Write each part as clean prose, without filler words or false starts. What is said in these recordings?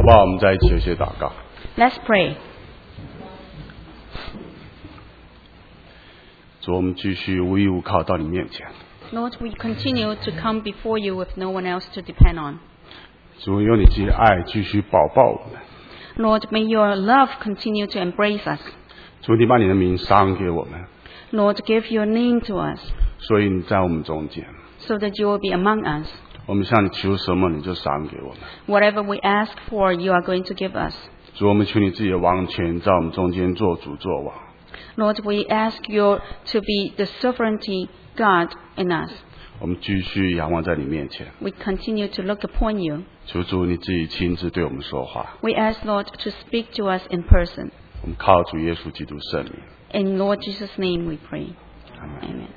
不好？我们在一起有些祷告。 Let's pray. 主，我们继续无依无靠到你面前。 Lord, we continue to come before you with no one else to depend on. 主，用你自己的爱继续保抱我们。 Lord, may your love continue to embrace us. 主，你把你的名赏给我们， Lord, give your name to us 所以你在我们中间。 so that you will be among us. 我们向你求什么，你就赏给我们。 Whatever we ask for, you are going to give us. 主，我们求你自己的王权在我们中间做主做王。 Lord, we ask you to be the sovereignty God in us. 我们继续仰望在你面前， We continue to look upon you. 求主你自己亲自对我们说话。 We ask, Lord, to speak to us in person. 我们靠主耶稣基督圣名。 In Lord Jesus' name we pray. Amen.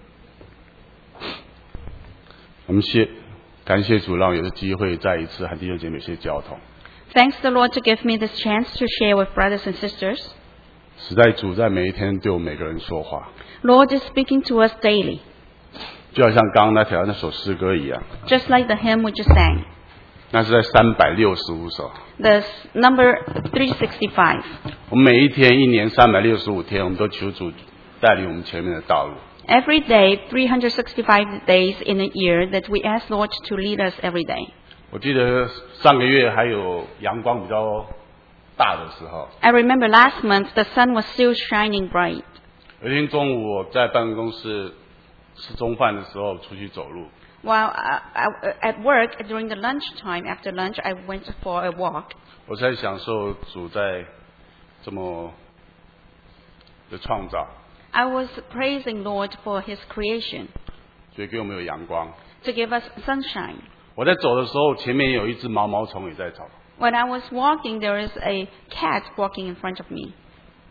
我们感谢主，让我有个机会再一次和弟兄姐妹有些交通。 Thanks the Lord to give me this chance to share with brothers and sisters. 实在主在每一天对我们每个人说话， Lord is speaking to us daily, 就好像刚刚那首诗歌一样， just like the hymn we just sang. 那是在365首。 The number 365. 我们每一天、一年365天，我们都求主带领我们前面的道路。 Every day, 365 days in a year, that we ask Lord to lead us every day. 我记得上个月还有阳光比较大的时候， I remember last month the sun was still shining bright. 有一天中午我在办公室吃中饭的时候出去走路， While at work, during the lunchtime, after lunch, I went for a walk. 我在享受主在这么的创造， I was praising Lord for His creation, 所以给我们有阳光。 to give us sunshine. 我在走的时候，前面有一只毛毛虫也在走， When I was walking, there is a cat walking in front of me.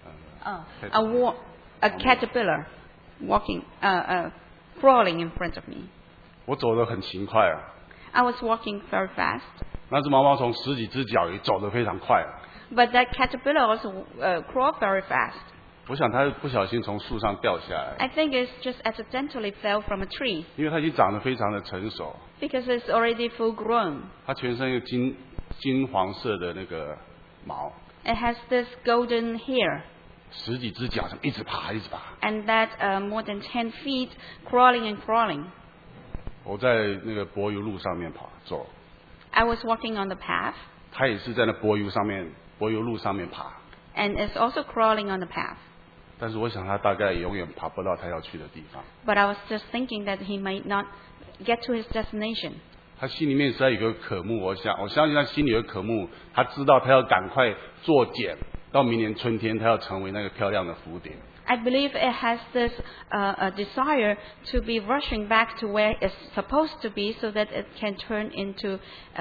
A caterpillar walking, crawling in front of me. 我走得很勤快啊。 I was walking very fast, 那只毛毛虫10几只脚也走得非常快啊。 but that caterpillar also crawled very fast. 我想它不小心从树上掉下来， I think it's just accidentally fell from a tree 因为它已经长得非常的成熟， because it's already full grown. 它全身有金黄色的那个毛， It has this golden hair, 10几只脚这么一直爬一直爬。 and that more than 10 feet crawling and crawling. 我在那个柏油路上面走， I was walking on the path, 它也是在那柏油路上面爬， and it's also crawling on the path. 但是我想它大概永远爬不到它要去的地方。 But I was just thinking that he might not get to his destination. 他心里面实在有个渴慕，我相信他心里有个渴慕，他知道他要赶快做茧，到明年春天他要成为那个漂亮的蝴蝶。 I believe it has this a desire to be rushing back to where it's supposed to be so that it can turn into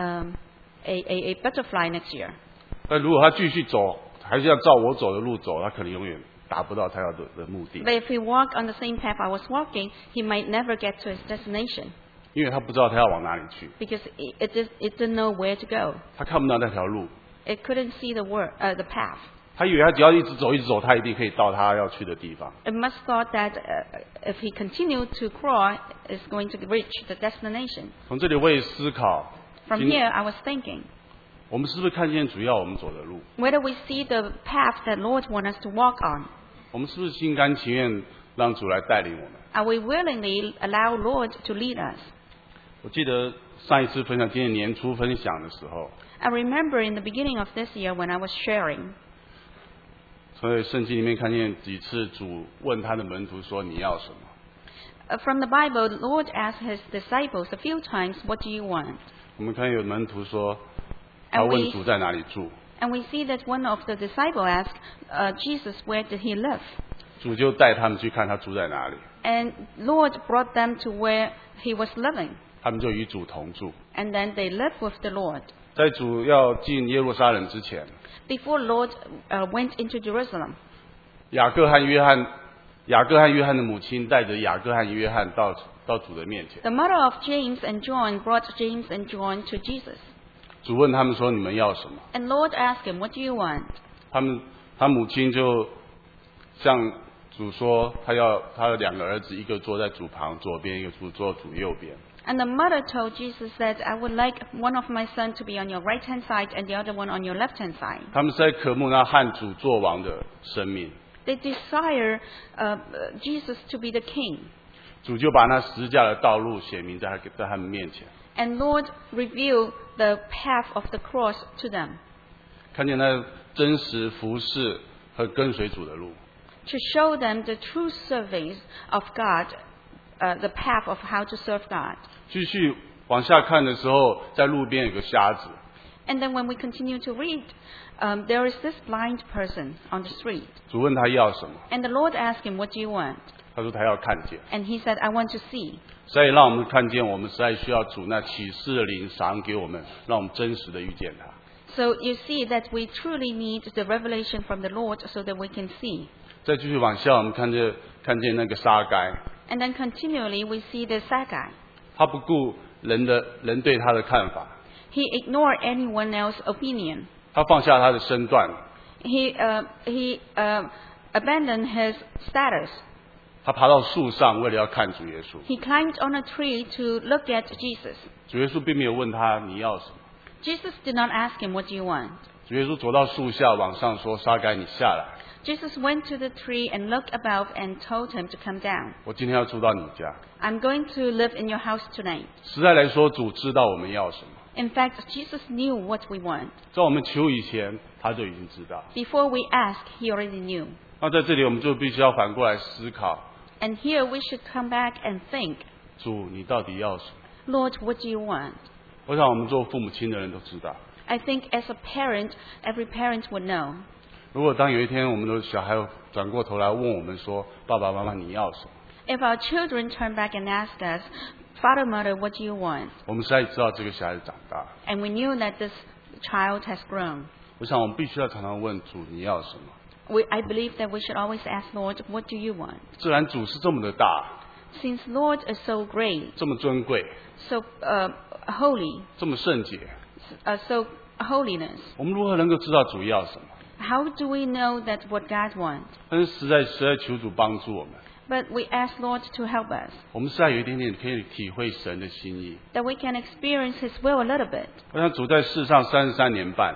a butterfly next year. 但如果他继续走，还是要照我走的路走，他可能永远达不到他要的目的， But if he walked on the same path I was walking, he might never get to his destination 因为他不知道他要往哪里去， because it didn't know where to go. 他看不到那条路， It couldn't see the path. 他以为他只要一直走，他一定可以到他要去的地方。 It must thought that if he continued to crawl, it's going to reach the destination. 从这里我也思考， From here, I was thinking, 我们是不是看见主要我们走的路？ whether we see the path that Lord wants us to walk on, 我们是不是心甘情愿让主来带领我们？ are we willingly allow Lord to lead us? 我记得上一次分享，今年年初分享的时候， I remember in the beginning of this year when I was sharing, 所以圣经里面看见几次主问他的门徒说：“你要什么 from the Bible, the Lord asked his disciples a few times, what do you want? ？” 我们看见有门徒说，他问主在哪里住， And we see that one of the disciples asked Jesus, where did he live? 主就带他们去看他住在哪里， And Lord brought them to where he was living. 他们就与主同住。 And then they lived with the Lord. 在主要进耶路撒冷之前， Before Lord went into Jerusalem, 雅各和约翰的母亲带着雅各和约翰到主的面前， the mother of James and John brought James and John to Jesus. 主问他们说：“你们要什么 And Lord asked him, what do you want?？” 他母亲就向主说，他有2个儿子，一个坐在主旁左边，一个坐主右边。 And the mother told Jesus that I would like one of my sons to be on your right hand side and the other one on your left hand side. 他们是在渴慕那汉主作王的生命。 They desire Jesus to be the king. 主就把那十字架的道路显明在他们面前， And Lord revealed the path of the cross to them 看见那真实服侍和跟随主的路。 to show them the true service of God, the path of how to serve God. 继续往下看的时候，在路边有个瞎子， And then when we continue to read, there is this blind person on the street. 主问他要什么， And the Lord asked him, what do you want? 他说他要看见。 And he said, I want to see. 所以让我们看见，我们实在需要主那启示的灵赏给我们，让我们真实的遇见他。 So you see that we truly need the revelation from the Lord so that we can see. 再继续往下，我们看见那个撒该， And then continually we see the Sagai. 他不顾人对他的看法， He ignored anyone else's opinion. 他放下他的身段， He abandoned his status. 他爬到树上，为了要看主耶稣。 He climbed on a tree to look at Jesus. 主耶稣并没有问他你要什么， Jesus did not ask him, what do you want? 主耶稣走到树下，往上说：“撒该，你下来， Jesus went to the tree and looked above and told him to come down. 我今天要住到你家。” I'm going to live in your house tonight. 实在来说，主知道我们要什么， In fact, Jesus knew what we want. 在我们求以前，他就已经知道。 Before we ask, he already knew. 那在这里，我们就必须要反过来思考： And here we should come back and think, 主，你到底要什么？ Lord, what do you want? 我想，我们做父母亲的人都知道。 I think as a parent, every parent would know. 如果当有一天我们的小孩转过头来问我们说：“爸爸妈妈，你要什么 If our children turn back and ask us, Father, Mother, what do you want? 我们实在知道这个小孩子长大。 And we knew that this child has grown. 我想，我们必须要常常问主：“你要什么 I believe that we should always ask Lord, what do you want? ？” 自然主是这么的大， Since Lord is so great, 这么尊贵， so holy, 这么圣洁， so holiness, 我们如何能够知道主要什么？ how do we know that what God wants? 但是实在求主帮助我们， But we ask Lord to help us, 我们实在有一点点可以体会神的心意。 that we can experience His will a little bit. 我想主在世上33年半，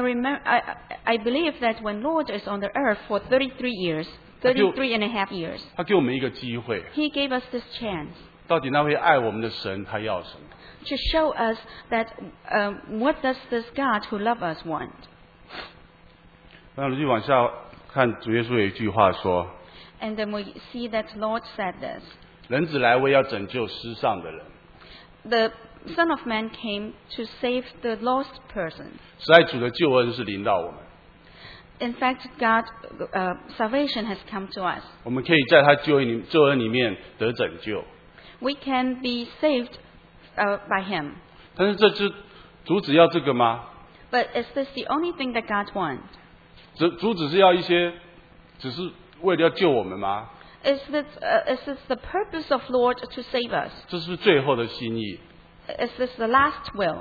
I believe that when Lord is on the earth for 33 years, 33 and a half years, 他给我们一个机会， He gave us this chance 到底那位爱我们的神他要什么？ to show us that what does this God who loves us want. 那继续往下看，主耶稣有一句话说： And then we see that Lord said this. 人子来为要拯救世上的人。 The Son of Man came to save the lost person. 实在主的救恩是临到我们， In fact, God's salvation has come to us. 我们可以在他救恩里面得拯救。 We can be saved by Him. 但是主只要这个吗？ But is this the only thing that God wants? 主只是要一些，只是为了要救我们吗？ Is this the purpose of Lord to save us? 这是不是最后的心意？ Is this the last will?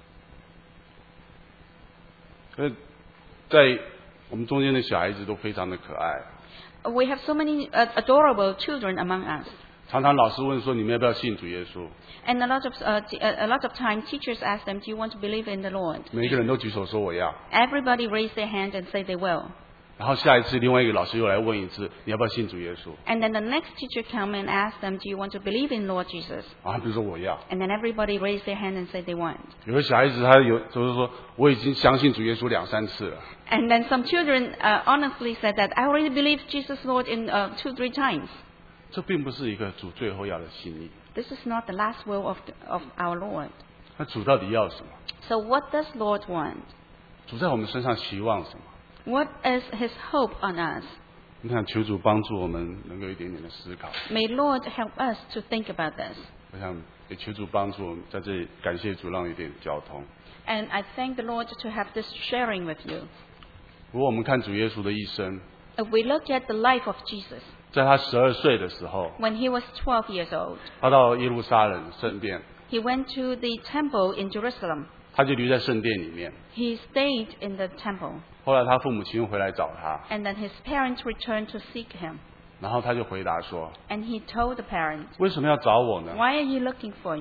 在我们中间的小孩子都非常的可爱， We have so many adorable children among us. 常常老师问说你们要不要信主耶稣？ And a lot of time teachers ask them, do you want to believe in the Lord? 每一个人都举手说我要。 Everybody raise their hand and say they will. 然后下一次另外一个老师又来问一次，你要不要信主耶稣？ And then the next teacher come and ask them, do you want to believe in Lord Jesus? 啊，比如说我要。 And then everybody raise their hand and say they want. 有的小孩子就是说我已经相信主耶稣2-3次了。 And then some children honestly said that I already believe Jesus Lord in 2-3 times. 这并不是一个主最后要的心意。 This is not the last will of our Lord. 那主到底要什么？ So what does Lord want? 主在我们身上期望什么？ What is His hope on us? 你看，求主帮助我们能够一点点的思考。 May Lord help us to think about this. 我想也求主帮助我们，在这里感谢主，让我有点交通。 And I thank the Lord to have this sharing with you. 如果我们看主耶稣的一生， If we look at the life of Jesus, 在他12岁的时候， when he was 12 years old, 他到耶路撒冷圣殿， he went to the temple in Jerusalem. 他就留在圣殿里面。 He stayed in the temple. 后来他父母亲回来找他， And then his parents returned to seek him. 然后他就回答说 And he told the parents,：“ 为什么要找我呢？ why are you looking for me?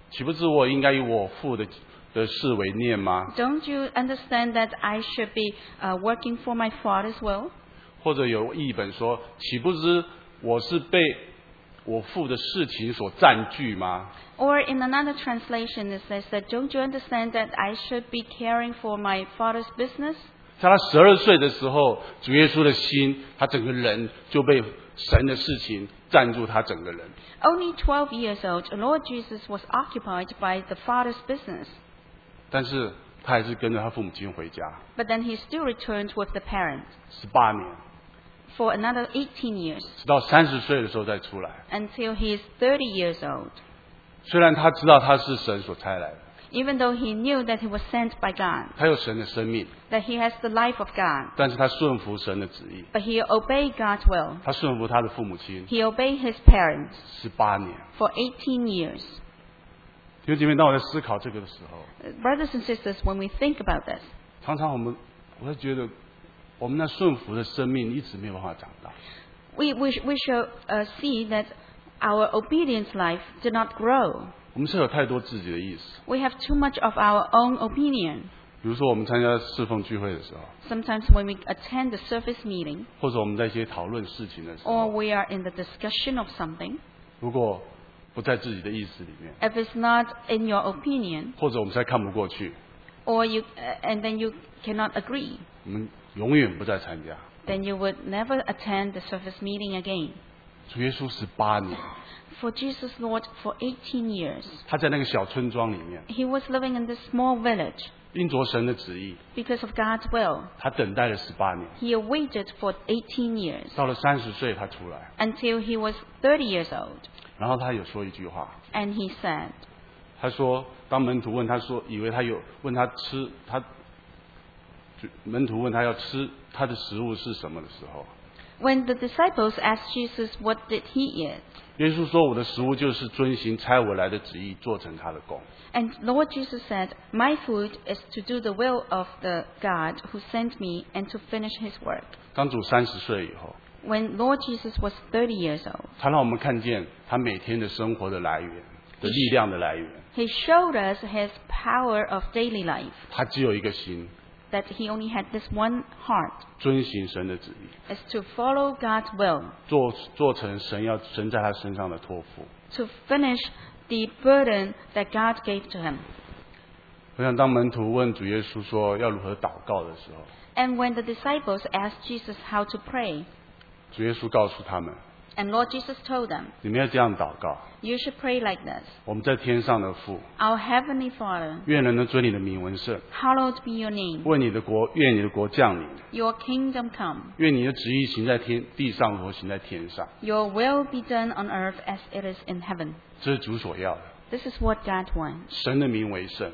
岂不知我应该以我父的事为念吗？ Don't you understand that I should be working for my Father's will? 或者有译本说，岂不知我是被我父的事情所占据吗？ Or in another translation it says that, don't you understand that I should be caring for my Father's business? 在他12岁的时候，主耶稣的心，他整个人就被神的事情占住他整个人。 Only 12 years old, Lord Jesus was occupied by the Father's business. 但是他还是跟着他父母亲回家 But then he still returned with the parents 18年， for another 18 years 直到30岁的时候再出来。 until he is 30 years old. 虽然他知道他是神所差来的， Even though he knew that he was sent by God, 他有神的生命， that he has the life of God, 但是他顺服神的旨意， but he obeyed God's will. 他顺服他的父母亲 He obeyed his parents 18年。 for 18 years. 弟兄姐妹，当我在思考这个的时候， Brothers and sisters, when we think about this, 常常我会觉得，我们那顺服的生命一直没有办法长大。 we shall see that our obedience life did not grow. 我们是有太多自己的意思， We have too much of our own opinion. 比如说我们参加侍奉聚会的时候， Sometimes when we attend the service meeting, 或者我们在一些讨论事情的时 or 候， we are in the discussion of something, 如果不在自己的意识里面， if it's not in your opinion, 或者我们实在看不过去， or and then you cannot agree, 我们永远不再参加。 then you would never attend the service meeting again. 主耶稣18年， For Jesus Lord, for 18 years, 他在那个小村庄里面， he was living in this small village 因着神的旨意， because of God's will. 他等待了18年， He waited for 18 years 到了30岁他出来， until he was 30 years old. 然后他有说一句话， And he said, 他说，当门徒问他说，以为他有问他吃他，门徒问他要吃他的食物是什么的时候， when the disciples asked Jesus what did he eat, 耶稣说：“我的食物就是遵行差我来的旨意，做成他的工。” and Lord Jesus said, my food is to do the will of the God who sent me and to finish his work. 当主30岁以后， When Lord Jesus was 30 years old, 他让我们看见他每天的生活的来源的力量的来源。 he showed us his power of daily life, 他只有一个心， that he only had this one heart, 遵行神的旨意， is to follow God's will, 做成神在他身上的托付。 to finish the burden that God gave to him. 我想，当门徒问主耶稣说要如何祷告的时候， And when the disciples asked Jesus how to pray, 主耶稣告诉他们： and Lord Jesus told them, 你们要这样祷告。 you should pray like this. 我们在天上的父， Our Heavenly Father, 愿人能尊你的名为圣， hallowed be your name. 愿你的国降临， Your kingdom come. 愿你的旨意行在地上，如行在天上。 Your will be done on earth as it is in heaven. 这是主所要的。 This is what God wants. 神的名为圣，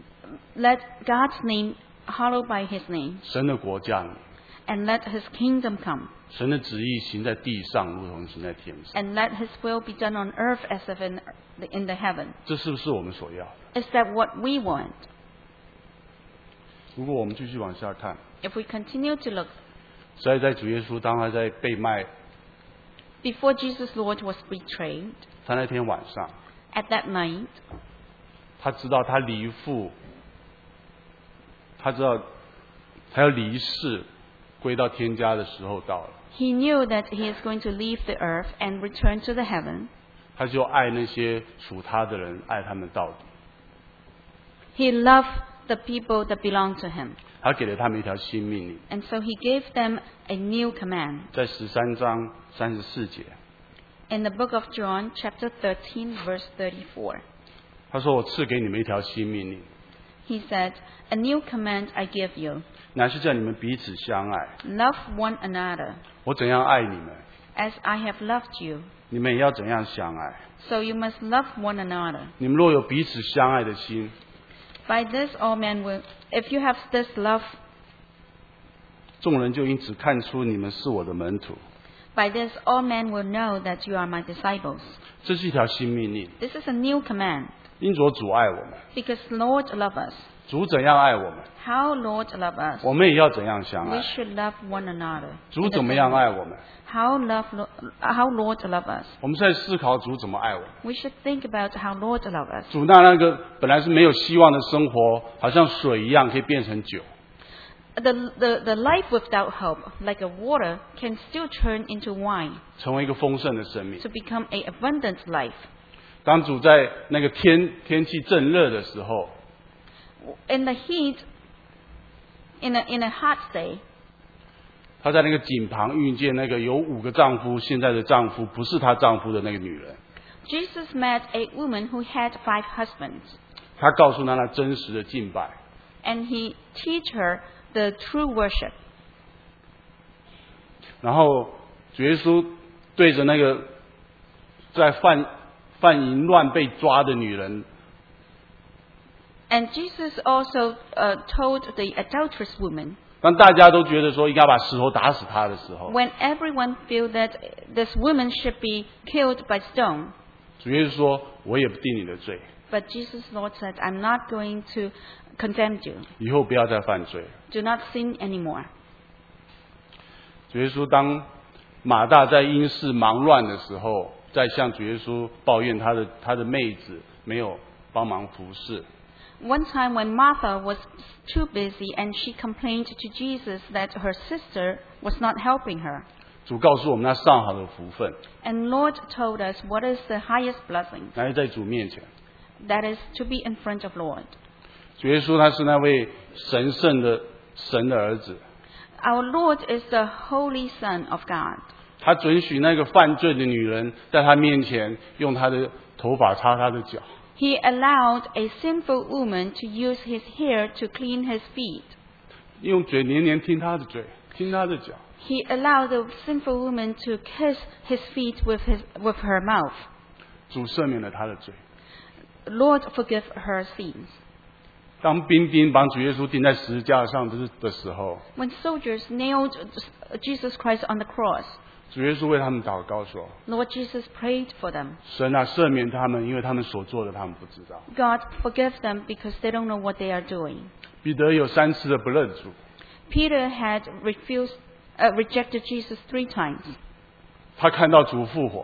Let God's name hallowed by his name, 神的国降临， and let his kingdom come, 神的旨意行在地上，如同行在天上。 and let his will be done on earth as if in the heaven. 这是不是我们所要的？ Is that what we want? 如果我们继续往下看， If we continue to look, 所以在主耶稣当他在被卖， before Jesus Lord was betrayed, 他那天晚上， at that night, 他知道他离父，他知道他要离世，归到天家的时候到了。 he knew that he is going to leave the earth and return to the heaven. 他就爱那些属他的人，爱他们到底。 He loved the people that belong to him. 他给了他们一条新命令， And so he gave them a new command. 在13章34节， In the book of John, chapter 13, verse 34, 他说：“我赐给你们一条新命令， he said, a new command I give you. 乃是叫你们彼此相爱。 Love one another. 我怎样爱你们， As I have loved you, 你们也要怎样相爱。 so you must love one another. 你们若有彼此相爱的心， By this all men will, if you have this love, 众人就因此看出你们是我的门徒。 by this all men will know that you are my disciples. 这是一条新命令， This is a new command, 因着主爱我们， because Lord loves us. 主怎样爱我们， how Lord love us, 我们也要怎样相 we 爱。 should love one another. 主怎么样爱我们， How Lord love us. 我们在思考主怎么爱我们。 We should think about how Lord love us. 主那个本来是没有希望的生活，好像水一样可以变成酒。 The life without hope, like a water, can still turn into wine 成为一个丰盛的生命。 to become an abundant life. 当主在那个天气正热的时候， In the heat, in a hot day, 她在那个井旁遇见那个有5个丈夫，现在的丈夫不是她丈夫的那个女人。 Jesus met a woman who had 5 husbands, 她告诉她那真实的敬拜。 and he teach her the true worship. 然后主耶稣对着那个在犯淫乱被抓的女人， And Jesus also told the adulterous woman, 当大家都觉得说应该把石头打死她的时候， when everyone feel that this woman should be killed by stone, 主耶稣说：“我也不定你的罪， but Jesus Lord said, I'm not going to condemn you. 以后不要再犯罪。” Do not sin anymore. 主耶稣当马大在因事忙乱的时候，在向主耶稣抱怨他的妹子没有帮忙服侍。 One time when Martha was too busy and she complained to Jesus that her sister was not helping her. 主告诉我们那上好的福分， And Lord told us what is the highest blessing. 乃是在主面前。 That is to be in front of Lord. 主耶稣他是那位神圣的神的儿子， Our Lord is the Holy Son of God. 他准许那个犯罪的女人在他面前用他的头发擦他的脚。 He allowed a sinful woman to use his hair to clean his feet. 用嘴连连听他的嘴，听他的脚。 He allowed the sinful woman to kiss his feet with her mouth. 主赦免了他的罪。 Lord forgive her sins. 当兵丁把主耶稣钉在十字架上的时候， When soldiers nailed Jesus Christ on the cross, 主耶稣为他们祷告说 Lord Jesus prayed for them.：“ 神啊，赦免他们，因为他们所做的他们不知道。 God forgive them because they don't know what they are doing. ” 彼得有3次的不认主， Peter had rejected Jesus 3 times. 他看到主复活，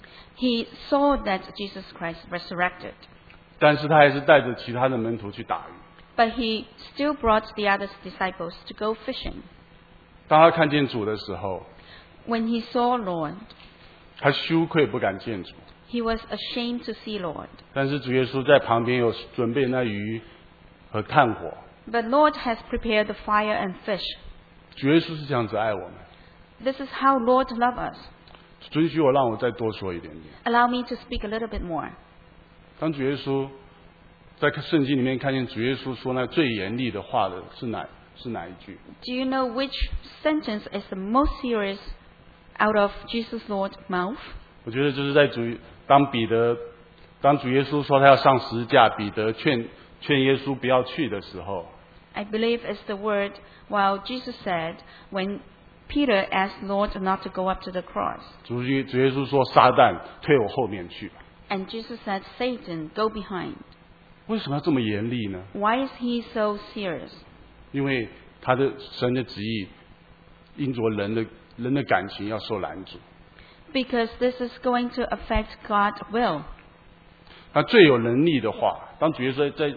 He saw that Jesus Christ resurrected, 但是他还是带着其他的门徒去打鱼。 but he still brought the other disciples to go fishing. 当他看见主的时候， When he saw Lord, 他羞愧不敢见主。 he was ashamed to see Lord. 但是主耶稣在旁边有准备那鱼和炭火。 But Lord has prepared the fire and fish. 主耶稣是这样子爱我们。 This is how Lord love us. 准许我让我再多说一点点。 Allow me to speak a little bit more. 当主耶稣在圣经里面看见主耶稣说那最严厉的话的是哪一句？ Do you know which sentence is the most serious out of Jesus Lord's mouth? 我觉得就是在当主耶稣说他要上十字架，彼得劝耶稣不要去的时候， I believe it's the word while Jesus said when Peter asked Lord not to go up to the cross. 主耶稣说撒旦退我后面去。 And Jesus said, Satan, go behind. 为什么要这么严厉呢？ Why is he so serious? 因为神的旨意因着人的感情要受拦阻。 Because this is going to affect God's will. 他最有能力的话，当主耶稣在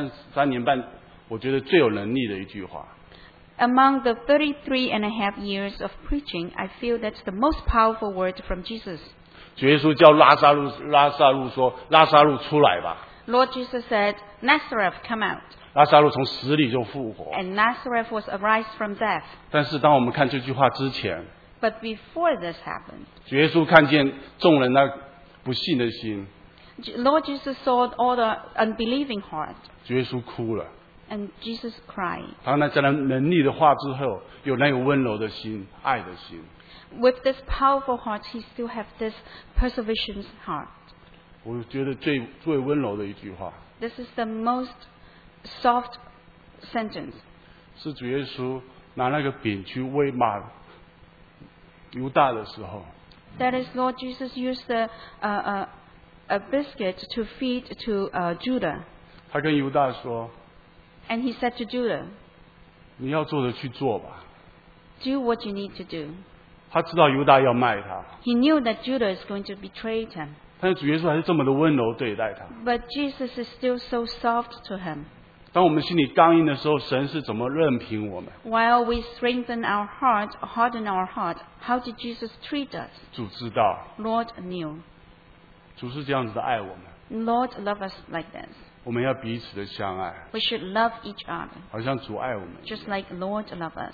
3年半，我觉得最有能力的一句话， Among the 33.5 years of preaching, I feel that's the most powerful word from Jesus. 主耶稣叫拉撒路说：“拉撒路出来吧。” Lord Jesus said, Nazareth, come out. 拉撒路从死里就复活。 And Nazareth was arised from death. 但是当我们看这句话之前， But before this happened, 主耶稣看见众人那不信的心， Lord Jesus saw all the unbelieving heart. 主耶稣哭了。 And Jesus cried. 他在那能力的话之后，有那个温柔的心、爱的心。 With this powerful heart, he still has this perseverance heart. 我觉得最温柔的一句话， This is the most soft sentence. 是主耶稣拿那个饼去喂马犹大的时候， That is, Lord Jesus used a biscuit to feed to Judah. 他跟犹大说 And he said to Judah, 你要做的去做吧。 do what you need to do. 他知道犹大要卖他， He knew that Judah is going to betray him. 但是主耶稣还是这么的温柔对待他。 But Jesus is still so soft to him. 当我们心里刚硬的时候，神是怎么任凭我们？ While we strengthen our heart, harden our heart, how did Jesus treat us? 主知道， Lord knew. 主是这样子的爱我们。 Lord love us like this. 我们要彼此的相爱， We should love each other, 好像主爱我们一样。 just like Lord love us.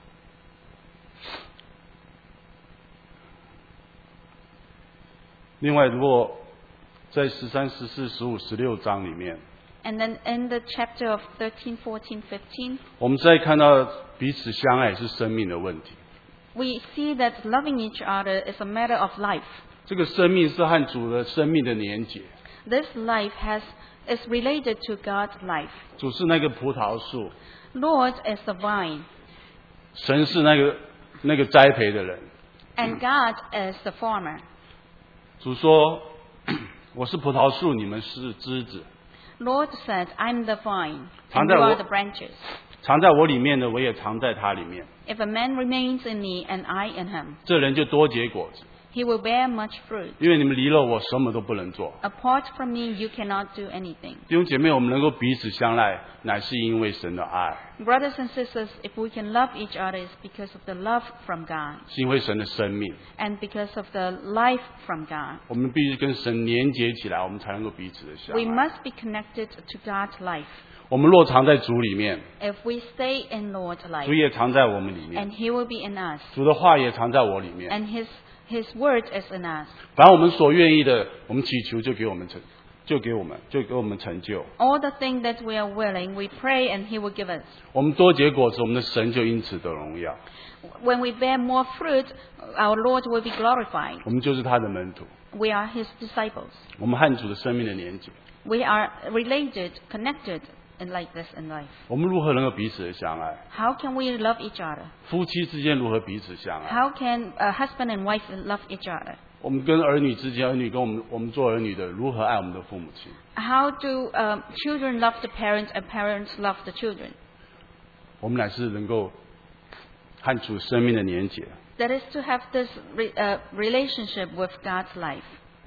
另外，如果在13、14、15、16章里面， And then in the chapter of 13, 14, 15, 我们再看到彼此相爱是生命的问题。 we see that loving each other is a matter of life. 这个生命是和主的生命的连结。 This life is related to God's life. 主是那个葡萄树， Lord is the vine, 神是那个栽培的人。 and God is the farmer. 主说：“我是葡萄树，你们是枝子。 Lord said, I'm the vine, 藏 and 在 you 我 are the branches. 藏在我里面的，我也藏在他里面。 If a man remains in me and I in him, 这人就多结果子， he will bear much fruit. 因为你们离了我，什么都不能做。” Apart from me, you cannot do anything. 弟兄姐妹，我们能够彼此相爱，乃是因为神的爱， Brothers and sisters, if we can love each other, it's because of the love from God 是因为神的生命。 and because of the life from God. 我们必须跟神连结起来，我们才能够彼此的相 We 爱。 must be connected to God's life. 我们若藏在主里面， If we stay in Lord's 主 life, 也藏在我们里面， and He will be in us, 主的话也藏在我里面。 and His word is in us. 凡我们所愿意的，我们祈求就给我们成就。 All the things that we are willing, we pray and He will give us. 我们多结果子，我们的神就因此得荣耀。 When we bear more fruit, our Lord will be glorified. 我们就是他的门徒， We are His disciples. 我们和主的生命的连结。 We are related, connected, and like this in life. 我们如何能够彼此的相爱？ How can we love each other? 夫妻之间如何彼此相爱？ How can a husband and wife love each other? 我们跟儿女之间，儿女跟我们做儿女的如何爱我们的父母亲？ How do children love the parents and parents love the children? 我们乃是能够和主生命的连结。 That is to have this relationship with God's life.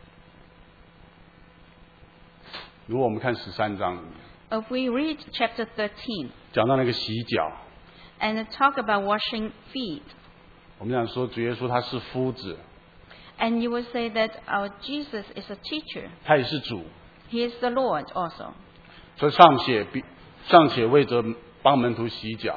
如果我们看13章里面 If we read chapter 13 讲到那个洗脚， and talk about washing feet, 我们讲说主耶稣他是夫子， and you will say that our Jesus is a teacher. 他也是主， He is the Lord also. 所以尚且为着帮门徒洗脚，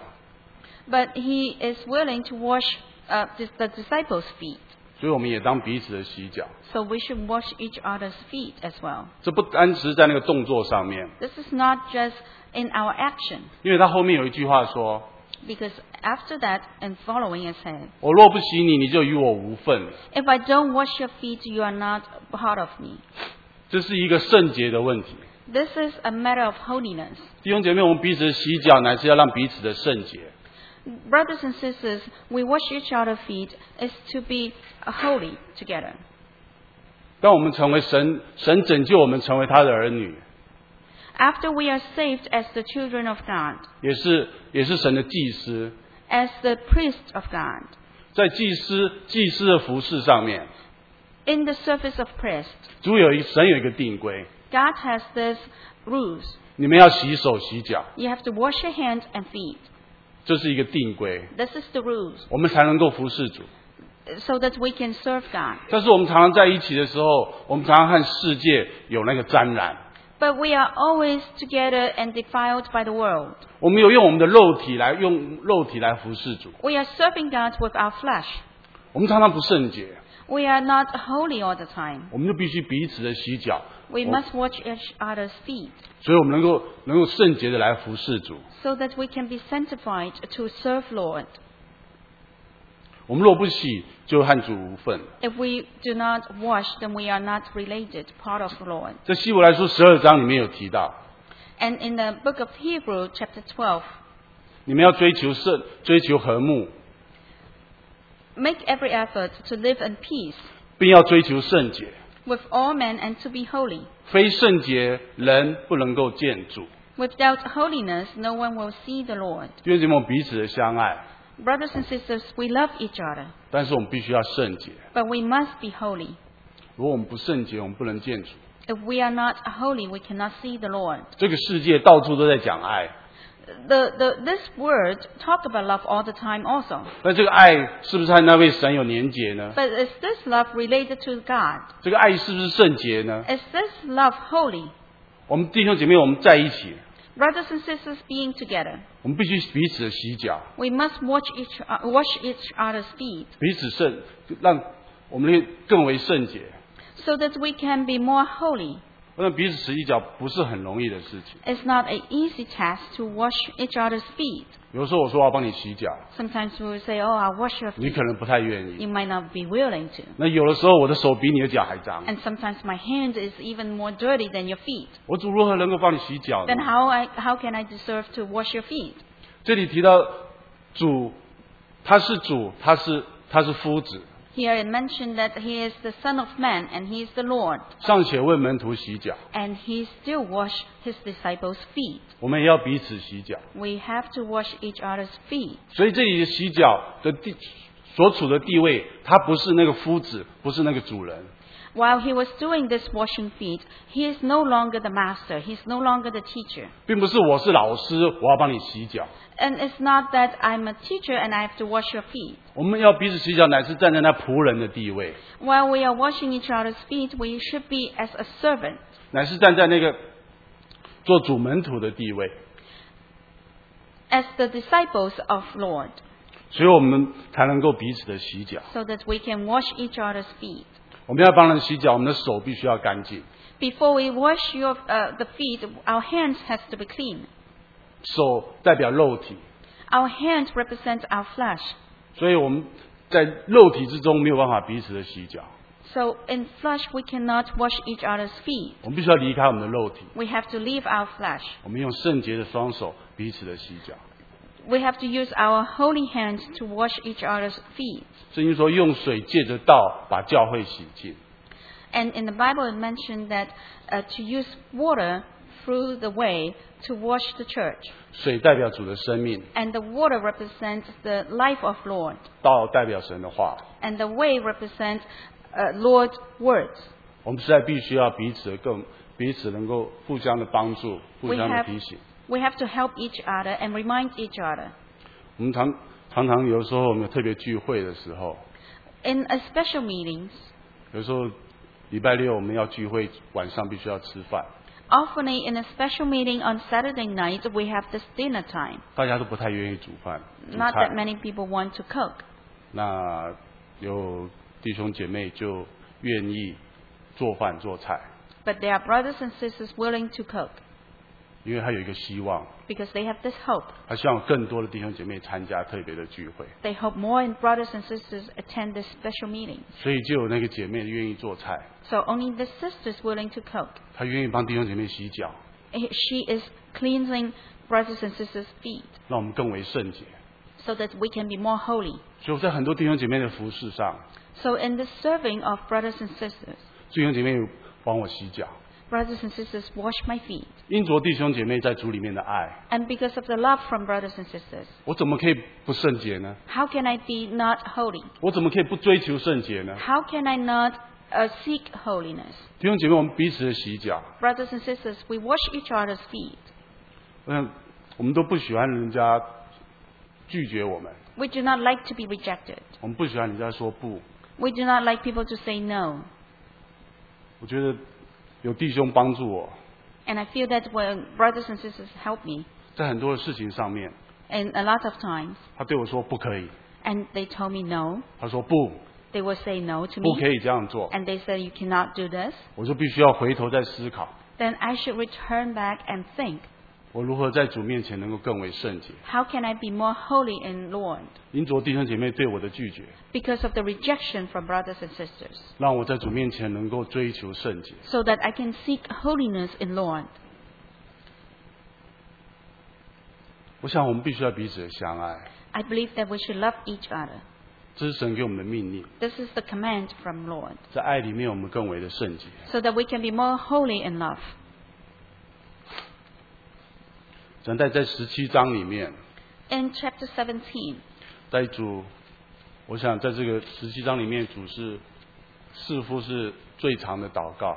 But He is willing to wash the disciples' feet. 所以我们也当彼此的洗脚。 So we should wash each other's feet as well. 这不单只是在那个动作上面， This is not just in our action, 因为他后面有一句话说 because after that and following it said, 我若不洗你，你就与我无份。 if I don't wash your feet, you are not part of me. 这是一个圣洁的问题。 This is a matter of holiness. 弟兄姐妹，我们彼此的洗脚，乃是要让彼此的圣洁。 Brothers and sisters, we wash each other's feet is to be holy together. 当我们成为神拯救我们成为他的儿女， After we are saved as the children of God, 也是神的祭司。 as the priests of God, 在祭司的服饰上面， in the service of priests, 神有一个定规， God has these rules. 你们要洗手洗脚， You have to wash your hands and feet. 这是一个定规， This is the rules, 我们才能够服侍主。 so that we can serve God. 但是我们常常在一起的时候，我们常常和世界有那个沾染， But we are always together and defiled by the world. 我们有用我们的肉体来服侍主， We are serving God with our flesh. 我们常常不圣洁， We are not holy all the time. 我们就必须彼此的洗脚， We must wash each other's feet, 所以我们能够圣洁的来服侍主。 so that we can be sanctified to serve Lord. 我们若不洗，就和主无份。 If we do not wash, then we are not related, part of the Lord. 在希伯来书12章里面有提到， And in the book of Hebrews, chapter 12, 你们要追求和睦， make every effort to live in peace 并要追求圣洁。 with all men and to be holy. 非圣洁人不能够见主。 Without holiness, no one will see the Lord. 弟兄姐妹，我们彼此的相爱， Brothers and sisters, we love each other, 但是我们必须要圣洁。 but we must be holy. 如果我们不圣洁，我们不能见主。 If we are not holy, we cannot see the Lord. 这个世界到处都在讲爱， This word talk about love all the time also. 但这个爱是不是和那位神有连结呢？ But is this love related to God? 这个爱是不是圣洁呢？ Is this love holy? 我们弟兄姐妹，我们在一起， Brothers and sisters being together, 我们必须彼此的洗脚， we must wash each other's feet 彼此圣，让我们更为圣洁。 so that we can be more holy. 那彼此洗脚不是很容易的事情。 It's not an easy task to wash each other's feet. 有时候我说我要帮你洗脚， Sometimes we will say, "Oh, I'll wash your 你 feet." 可能不太愿意。 You might not be willing to. 那有的时候我的手比你的脚还脏， And sometimes my hand is even more dirty than your feet. 我主如何能够帮你洗脚呢 Then？ how can I deserve to wash your feet? 这里提到主，他是主，他是夫子， Here it mentioned that he is the Son of Man and he is the Lord. 尚且为门徒洗脚， And he still washed his disciples' feet. 我们也要彼此洗脚。 We have to wash each other's feet. 所以这里的洗脚的所处的地位，他不是那个夫子，不是那个主人， While he was doing this washing feet, he is no longer the master. He's no longer the teacher. 并不是我是老师，我要帮你洗脚。 And it's not that I'm a teacher and I have to wash your feet. 我们要彼此洗脚，乃是站在那仆人的地位， While we are washing each other's feet, we should be as a servant, 乃是站在那个做主门徒的地位， as the disciples of Lord, 所以我们才能够彼此的洗脚。 so that we can wash each other's feet. 我们要帮人洗脚，我们的手必须要干净， Before we wash the feet, our hands has to be clean. 手代表肉体， Our hands represent our flesh. 所以我们在肉体之中没有办法彼此的洗脚， So in flesh, we cannot wash each other's feet. 我们必须要离开我们的肉体， We have to leave our flesh. 我们用圣洁的双手彼此的洗脚。 We have to use our holy hands to wash each other's feet. 圣经说用水借着道把教会洗净， And in the Bible, it mentioned that to use water through the way to wash the church. 水代表主的生命， And the water represents the life of Lord. 道代表神的话。 And the way represents Lord's words. 我们实在必须要彼此能够互相的帮助，互相的提醒。 We have to help each other and remind each other. 我们常常有时候我们有特别聚会的时候， In special meetings, 有时候礼拜六我们要聚会，晚上必须要吃饭， often in a special meeting on Saturday night, we have this dinner time. 大家都不太愿意煮饭煮 Not 菜 that，many people want to cook. 那有弟兄姐妹就愿意做饭做菜， But there are brothers and sisters willing to cook 因为他有一个希望， because they have this hope. 他希望更多的弟兄姐妹参加特别的聚会， They hope more brothers and sisters attend this special meeting. 所以就有那个姐妹愿意做菜， So only the sisters willing to cook. 她愿意帮弟兄姐妹洗脚， She is cleansing brothers and sisters' feet 让我们更为圣洁。 so that we can be more holy. 所以我在很多弟兄姐妹的服饰上， So in the serving of brothers and sisters, 弟兄姐妹帮我洗脚， brothers and sisters wash my feet. 因着弟兄姐妹在主里面的爱， And because of the love from brothers and sisters, 我怎么可以不圣洁呢？ how can I be not holy? 我怎么可以不追求圣洁呢？ How can I not seek holiness? 弟兄姐妹，我们彼此的洗脚， Brothers and sisters, we wash each other's feet. 我们都不喜欢人家拒绝我们， We do not like to be rejected. 我们不喜欢人家说不。 We do not like people to say no. 我觉得有弟兄帮助我， And I feel that when brothers and sisters help me 在很多的事情上面， in a lot of times, 他对我说不可以， and they told me no, 他说不 they will say no to 不可 me, 以这样做， and they say you cannot do this, 我就必须要回头再思考， then I should return back and think, 我如何在主面前能够更为圣洁。 how can I be more holy in Lord? 因着弟兄姐妹对我的拒绝， Because of the rejection from brothers and sisters, 让我在主面前能够追求圣洁。 so that I can seek holiness in Lord. 我想我们必须要彼此的相爱， I believe that we should love each other. 这是神给我们的命令， This is the command from Lord, 在爱里面我们更为的圣洁。 so that we can be more holy in love. 神在17章里面， In chapter 17, 在主，我想在这个17章里面，主似乎是最长的祷告。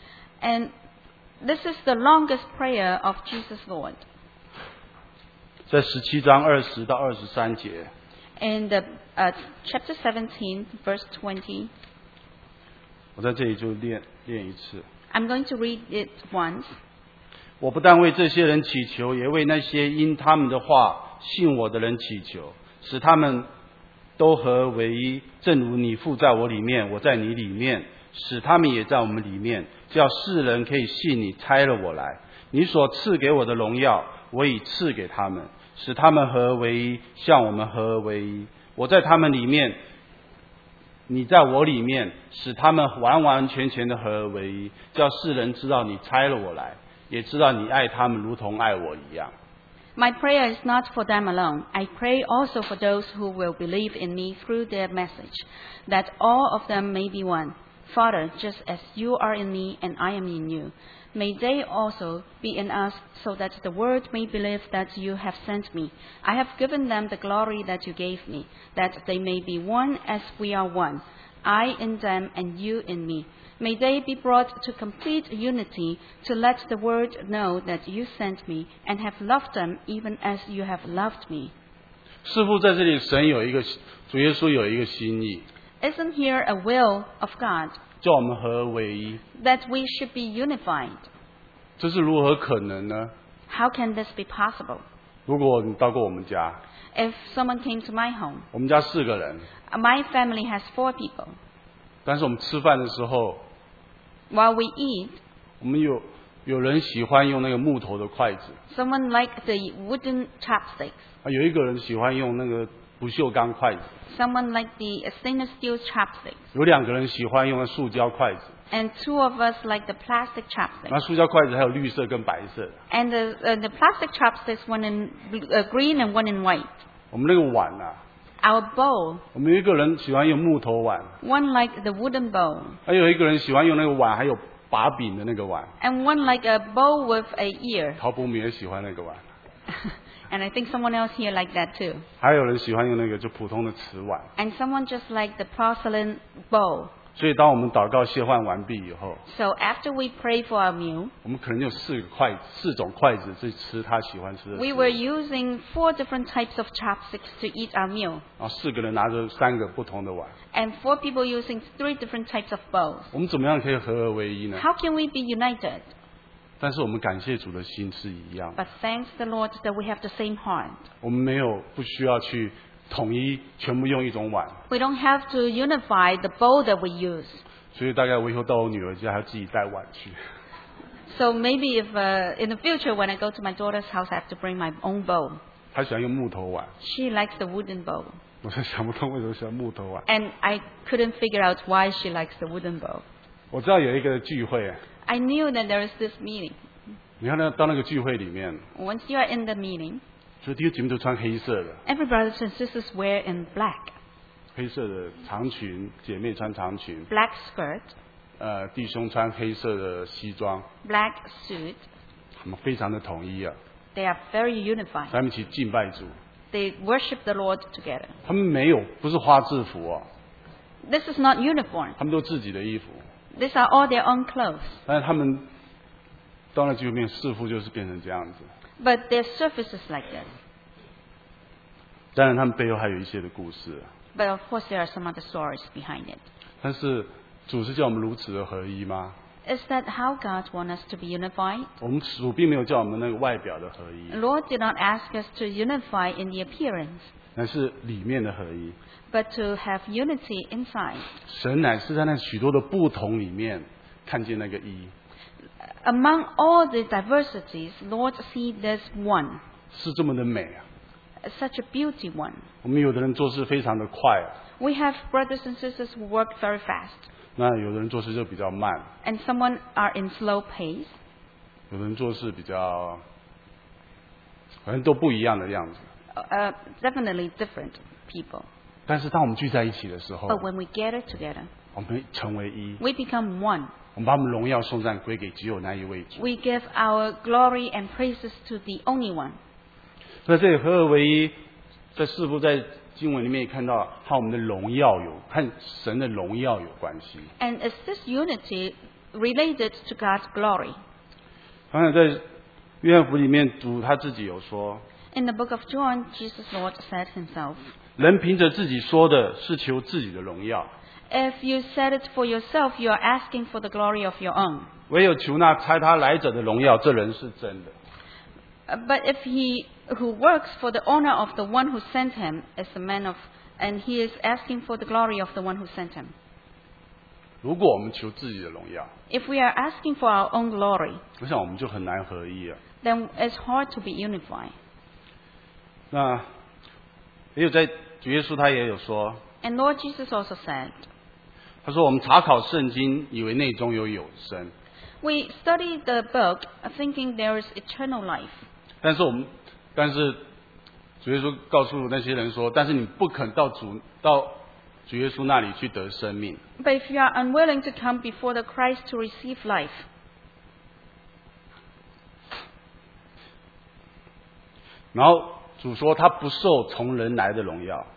and this is the longest prayer of Jesus Lord. 在17章20到23节， In the chapter 17, verse 20, 我在这里就念一次。 I'm going to read it once. 我不但为这些人祈求，也为那些因他们的话信我的人祈求，使他们都合为一，正如你父在我里面，我在你里面，使他们也在我们里面，叫世人可以信你差了我来。你所赐给我的荣耀，我已赐给他们，使他们合为一，像我们合为一。我在他们里面，你在我里面，使他们完完全全的合为一，叫世人知道你差了我来，也知道你爱他们如同爱我一样。 My prayer is not for them alone. I pray also for those who will believe in me through their message, that all of them may be one. Father, just as you are in me and I am in you, may they also be in us, so that the world may believe that you have sent me. I have given them the glory that you gave me, that they may be one as we are one, I in them and you in me. May they be brought to complete unity, to let the world know that you sent me and have loved them even as you have loved me. 似乎在这里，主耶稣有一个心意， Isn't here a will of God 叫我们合为一。 that we should be unified? 这是如何可能呢？ How can this be possible? 如果你到过我们家， If someone came to my home, 我们家4个人， my family has 4 people. 但是我们吃饭的时候， While we eat, 我们有人喜欢用那个木头的筷子， someone like the wooden chopsticks, 有一个人喜欢用那个不锈钢筷子， someone like the stainless steel chopsticks, 有2个人喜欢用塑胶筷子。 and 2 of us like the plastic chopsticks. 那塑胶筷子还有绿色跟白色的。 And the plastic chopsticks, one in green and one in white. 我们那个碗啊， Our bowl, 我们有一个人喜欢用木头碗， one like the wooden bowl, 还有一个人喜欢用那个碗还有把柄的那个碗。 and one like a bowl with a ear. 陶博米也喜欢那个碗， And I think someone else here like that too. 还有人喜欢用那个就普通的瓷碗。 And someone just like the porcelain bowl. 所以当我们祷告谢饭完毕以后， So after we pray for our meal, 我们可能有4种筷子去吃他喜欢吃的食 we 物。 were using 4 different types of chopsticks to eat our meal. 然后4个人拿着3个不同的碗， And 4 people using 3 different types of bowls. 我们怎么样可以合而为一呢？ How can we be united? 但是我们感谢主的心是一样， But thanks the Lord that we have the same heart. 我们不需要去统一全部用一种碗。 We don't have to unify the bowl that we use. 所以大概我以后到我女儿家还要自己带碗去。 So maybe if in the future when I go to my daughter's house, I have to bring my own bowl. 她喜欢用木头碗， She likes the wooden bowl. 我就想不通为什么喜欢木头碗。 And I couldn't figure out why she likes the wooden bowl. 我知道有一个聚会， I knew that there is this meeting. 你看到那个聚会里面， Once you are in the meeting, 就弟兄姐妹都穿黑色的， every brothers and sisters wear in black. 黑色的长裙，姐妹穿长裙， Black skirt, 弟兄穿黑色的西装， black suit. 他们非常的统一啊， They are very unified. 他们一起敬拜主。 They worship the Lord together. 他们不是花制服哦， This is not uniform. 他们都自己的衣服， These are all their own clothes. 但是他们到那聚会里面似乎就是变成这样子。 But their surface is like this. 当然，他们背后还有一些的故事， But of course there are some other stories behind it. 但是主是叫我们如此的合一吗？ Is that how God wants us to be unified? 我们主并没有叫我们那个外表的合一， The Lord did not ask us to unify in the appearance, 乃是里面的合一。 but to have unity inside. 神乃是在那许多的不同里面看见那个一， Among all the diversities, Lord sees this one, 是这么的美啊！ such a beauty one. 我们有的人做事非常的快， We have brothers and sisters who work very fast, 那有的人做事就比较慢， and someone are in slow pace. 有的人做事比较，反正都不一样的样子。 Definitely different people. 但是当我们聚在一起的时候， But when we gather together, 我们成为一， we become one. 我们把我们荣耀颂赞归给只有那一位主。 We give our glory and praises to the only one. 所以这里合而为一，在似乎在经文里面也看到和我们的荣耀和神的荣耀有关系。 And is this unity related to God's glory? 当然，在约翰福音里面，主他自己有说， In the book of John, Jesus Lord said himself, 人凭着自己说的是求自己的荣耀， if you said it for yourself, you are asking for the glory of your own. 唯有求那差他来者的荣耀，这人是真的。 But if he who works for the honor of the one who sent him is a man of, and he is asking for the glory of the one who sent him. 如果我们求自己的荣耀， If we are asking for our own glory, 我想我们就很难合一了。 then it's hard to be unified. 那也有在主耶稣他也有说， And Lord Jesus also said, 他说我们查考圣经，以为内中有永生， we study the book thinking there is eternal life. 但是主耶稣告诉那些人说，但是你不肯到主耶稣那里去得生命。 But if you are unwilling to come before the Christ to receive life, 然后主说他不受从人来的荣耀，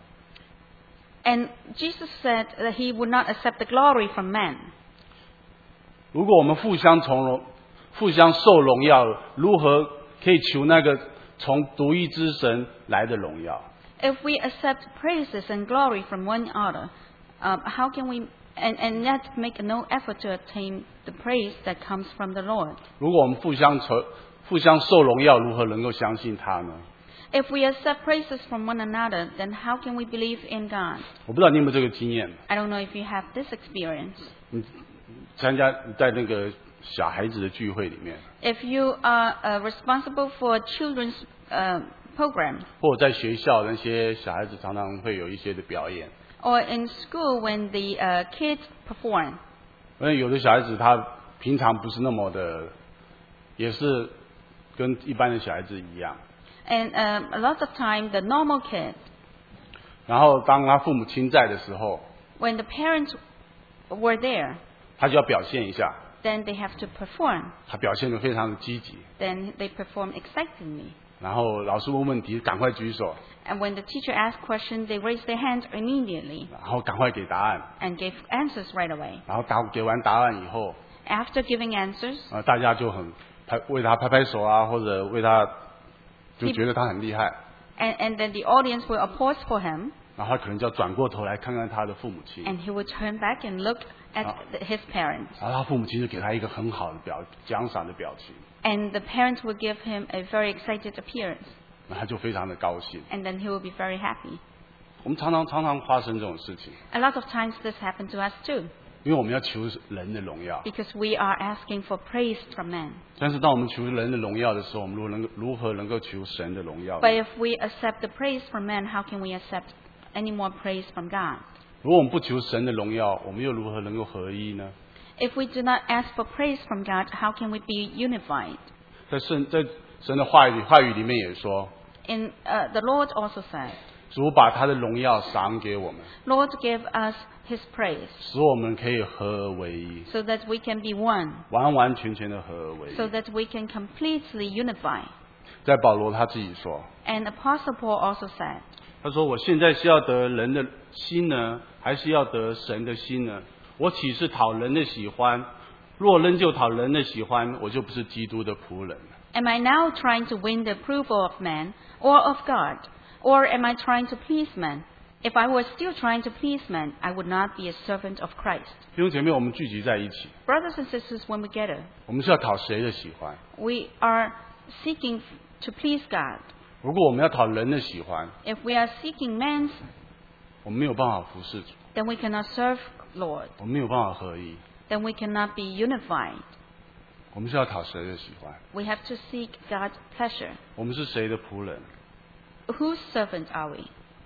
and Jesus said that he would not accept the glory from man. 如果我们互相受荣耀，如何可以求那个从独一之神来的荣耀？ If we accept praises and glory from one another, how can we and yet make no effort to attain the praise that comes from the Lord? 如果我们互相受荣耀，如何能够相信他呢？ If we accept praises from one another, then how can we believe in God? 我不知道你有没有这个经验。 I don't know if you have this experience. 你在那个小孩子的聚会里面， If you are responsible for children's program, 或者在学校那些小孩子常常会有一些的表演， or in school when the kids perform, 因为有的小孩子他平常不是那么的，也是跟一般的小孩子一样。 and a lot of time the normal kid, 然后当他父母亲在的时候， when the parents were there, 他就要表现一下， then they have to perform. 他表现得非常的积极。 Then they perform excitingly. 然后老师问问题，赶快举手， And when the teacher asked questions, they raised their hands immediately 然后赶快给答案。 and gave answers right away. 然后给完答案以后， After giving answers, 大家就很为他拍拍手啊，或者为他就觉得他很厉害。 and then the audience will applause for him, 然后他可能就要转过头来看看他的父母亲， and he will turn back and look at his parents. 然后他父母亲就给他一个很好的奖赏的表情， And the parents will give him a very excited appearance, 那他就非常的高兴。 and then he will be very happy. 我们常常发生这种事情， A lot of times this happened to us too, 因为我们要求人的荣耀。 because we are asking for praise from men. 但是当我们求人的荣耀的时候，我们如何能够求神的荣耀呢？ But if we accept the praise from men, how can we accept any more praise from God? 如果我们不求神的荣耀，我们又如何能够合一呢？ If we do not ask for praise from God, how can we be unified? 在神的话语里面也说， In the Lord also said, 主把他的荣耀赏给我们， Lord gave us His praise 使我们可以合而为一， so that we can be one, 完完全全的合而为一。 so that we can completely unify. 在保罗他自己说， And Apostle Paul also said, 他说：“我现在是要得人的心呢，还是要得神的心呢？我岂是讨人的喜欢？若仍旧讨人的喜欢，我就不是基督的仆人了。” Am I now trying to win the approval of man or of God? Or am I trying to please man? If I were still trying to please man, I would not be a servant of Christ. 弟兄姐妹，我们聚集在一起， Brothers and sisters, when we gather, 我们是要讨谁的喜欢？ we are seeking to please God. 如果我们要讨人的喜欢， If we are seeking man's, 我们没有办法服侍主， then we cannot serve Lord. 我们没有办法合一。 Then we cannot be unified. 我们是要讨谁的喜欢？ We have to seek God's pleasure. 我们是谁的仆人？ Whose servant are we?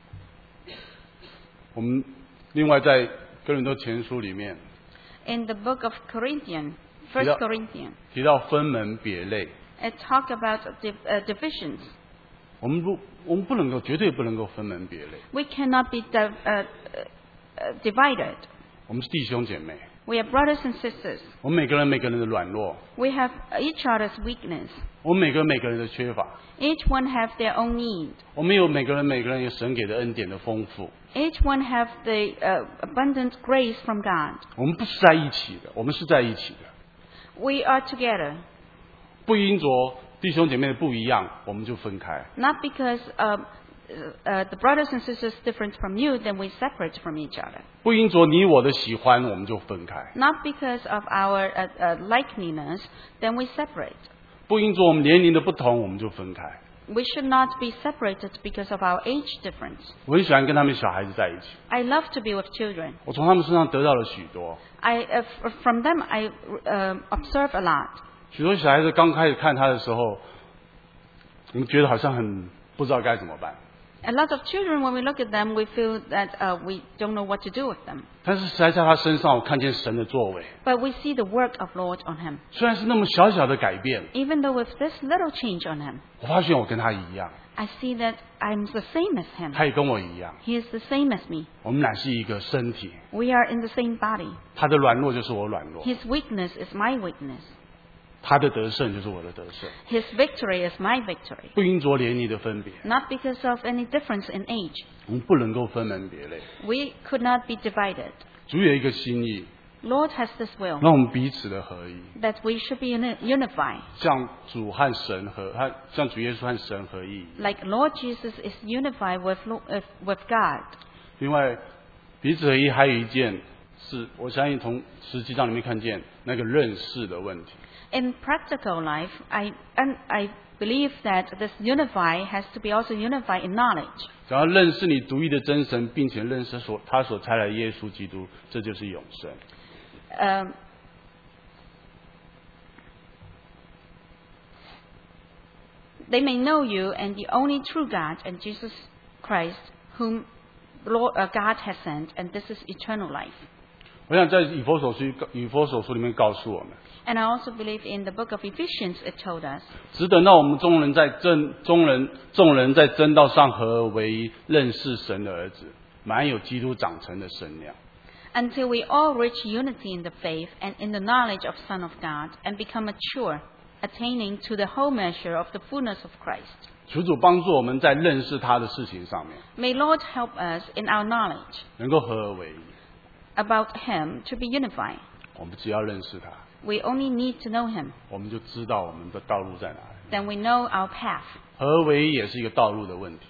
我们另外在哥林多前书里面 In the book of Corinthians, 1 Yeah. Corinthians, 提到分门别类， it talk about divisions. 我们不能够，绝对不能够分门别类。 We cannot be divided. 我们是弟兄姐妹， We are brothers and sisters. 我们每个人的软弱， We have each other's weakness. 我们每个人的缺乏， Each one have their own need. 我们有每个人有神给的恩典的丰富。 Each one have the abundant grace from God. 我们不是在一起的，我们是在一起的。 We are together. 不因着弟兄姐妹的不一样，我们就分开。 Not because the brothers and sisters different from you, then we separate from each other. 不因着你我的喜欢，我们就分开。 Not because of our likeliness, then we separate. 不因着我们年龄的不同，我们就分开。 We should not be separated because of our age difference. 我很喜欢跟他们小孩子在一起， I love to be with children. 我从他们身上得到了许多。 From them, I observe a lot. 许多小孩子刚开始看他的时候，我们觉得好像很不知道该怎么办。 A lot of children, when we look at them, we feel that we don't know what to do with them. 但是实在在他身上，我看见神的作为。 But we see the work of Lord on him. 虽然是那么小小的改变， Even though with this little change on him, 我发现我跟他一样， I see that I'm the same as him. 他也跟我一样， He is the same as me. 我们乃是一个身体。 We are in the same body. 他的软弱就是我软弱， His weakness is my weakness. 他的得胜就是我的得胜， His victory is my victory. 不因着年龄的分别， Not because of any difference in age. 我们不能够分门别类。 We could not be divided. 主有一个心意， Lord has this will 让我们彼此的合一， that we should be unified. 像主和神合，像主耶稣和神合一。 Like Lord Jesus is unified with God. 另外，彼此合一还有一件是，我相信从17章里面看见那个认识的问题。 In practical life, I believe that this unify has to be also unified in knowledge. 只要认识你独一的真神，并且认识他所差来的耶稣基督，这就是永生。 They may know you and the only true God and Jesus Christ, whom God has sent, and this is eternal life. 我想在以弗所书里面告诉我们， And I also believe in the book of Ephesians, it told us, 只等到我们众人在真道上合而为一，认识神的儿子，满有基督长成的身量。 until we all reach unity in the faith and in the knowledge of Son of God and become mature, attaining to the whole measure of the fullness of Christ. 求主帮助我们在认识他的事情上面， May Lord help us in our knowledge 能够合而为一。 about Him to be unified. 我们只要认识他， We only need to know Him. 我们就知道我们的道路在哪里。 Then we know our path. 合而为一也是一个道路的问题。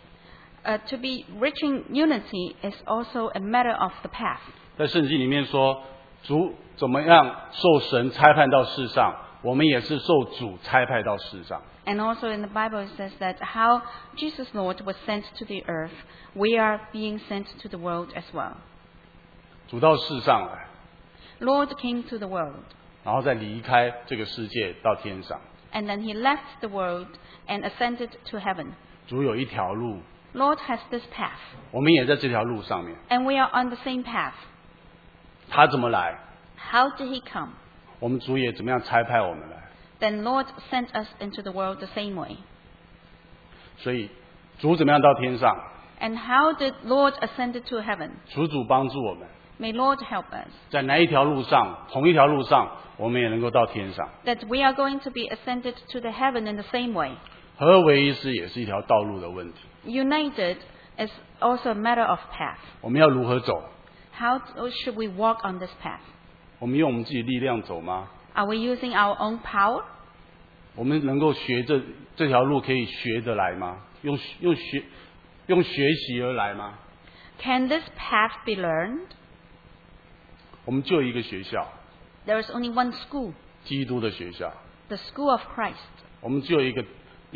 To be reaching unity is also a matter of the path. 在圣经里面说，主怎么样受神差派到世上，我们也是受主差派到世上。 And also in the Bible it says that how Jesus Lord was sent to the earth, we are being sent to the world as well. 主到世上来， Lord came to the world, 然后再离开这个世界到天上。 and then He left the world and ascended to heaven. 主有一条路， Lord has this path, 我们也在这条路上面。 and we are on the same path. 他怎么来， How did He come? 我们主也怎么样差派我们来。 Then Lord sent us into the world the same way. 所以主怎么样到天上， And how did Lord ascended to heaven? 求主帮助我们， May Lord help us, 在哪一条路上，同一条路上，我们也能够到天上。 that we are going to be ascended to the heaven in the same way. 合而为一也是一条道路的问题。 United is also a matter of path. 我们要如何走？ How should we walk on this path? 我们用我们自己力量走吗？ Are we using our own power? 我们能够学这条路可以学得来吗？用学习而来吗？ Can this path be learned? 我们就一个学校， There is only one school, 基督的学校。 the school of Christ. 我们就有一个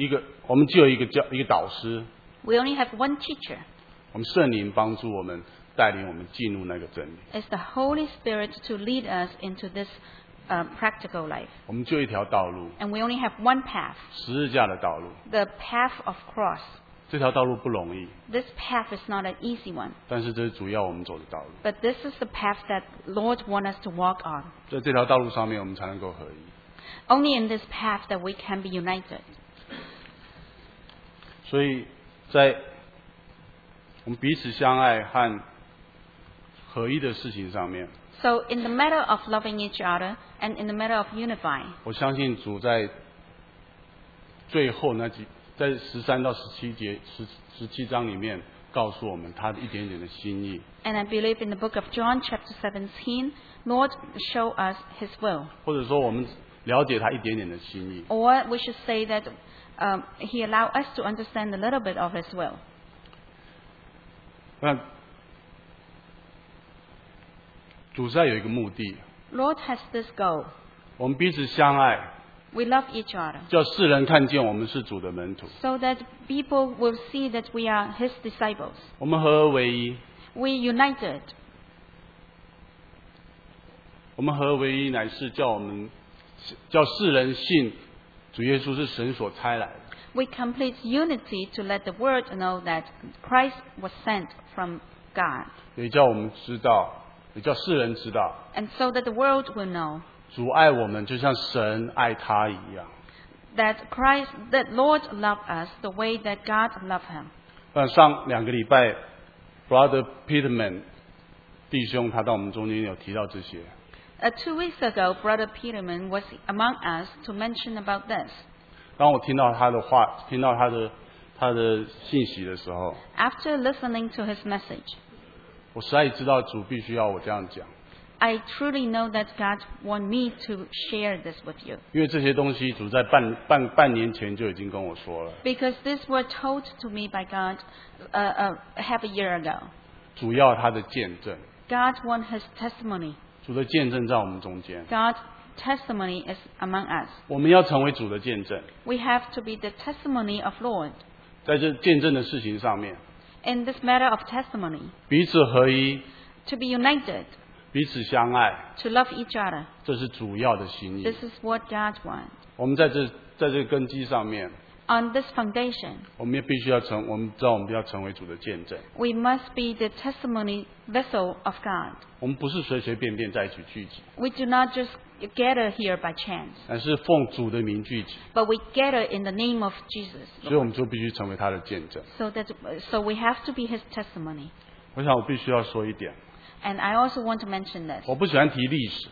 导师， We only have one teacher. 我们圣灵帮助我们，带领我们进入那个真理。 It's the Holy Spirit to lead us into this practical life. 我们就一条道路， And we only have one path, 十字架的道路。 the path of cross. 这条道路不容易， This path is not an easy one, 但是这是主要我们走的道路。 but this is the path that Lord wants us to walk on. 在这条道路上面，我们才能够合一。 Only in this path that we can be united. 所以在我我们彼此相爱和合一的事情上面， So in the matter of loving each other and in the matter of unifying, 我相信主在最后在13到17章里面告诉我们他的一点点的心意， and I believe in the book of John chapter 17, Lord show us His will. 或者说我们了解他一点点的心意。 Or we should say that He allowed us to understand a little bit of His will. 那主在有一个目的， Lord has this goal. 我们彼此相爱， We love each other 叫世人看见我们是主的门徒。 so that people will see that we are His disciples. 我们合而为一， We united. 我们合而为一乃是叫世人信主耶稣是神所差来的。 We complete unity to let the world know that Christ was sent from God, 也叫我们知道，也叫世人知道， and so that the world will know 主爱我们就像神爱他一样。 that Lord loved us the way that God loved Him. 上2个礼拜 ，Brother Peterman 弟兄他到我们中间有提到这些。 2 weeks ago, Brother Peterman was among us to mention about this. 当我听到他的话，听到他的信息的时候， After listening to his message, 我实在知道主必须要我这样讲， I truly know that God wants me to share this with you. 因为这些东西主在半年前就已经跟我说了， Because these were told to me by God half a year ago. 主要他的见证， God wants His testimony. 主的见证在我们中间， God's testimony is among us. 我们要成为主的见证， We have to be the testimony of Lord. 在这见证的事情上面， In this matter of testimony, 彼此合一， to be united, 彼此相爱， to love each other. 这是主要的心意。 This is what God wants. 我们在这个根基上面， On this foundation, 我们也必须要我们知道我们要成为主的见证。 we must be the testimony vessel of God. 我们不是随随便便在一起聚集， We do not just gather here by chance, 而是奉主的名聚集， but we gather in the name of Jesus. 所以我们就必须成为他的见证。 So we have to be His testimony. 我想我必须要说一点， And I also want to mention this. 我不喜欢提历史，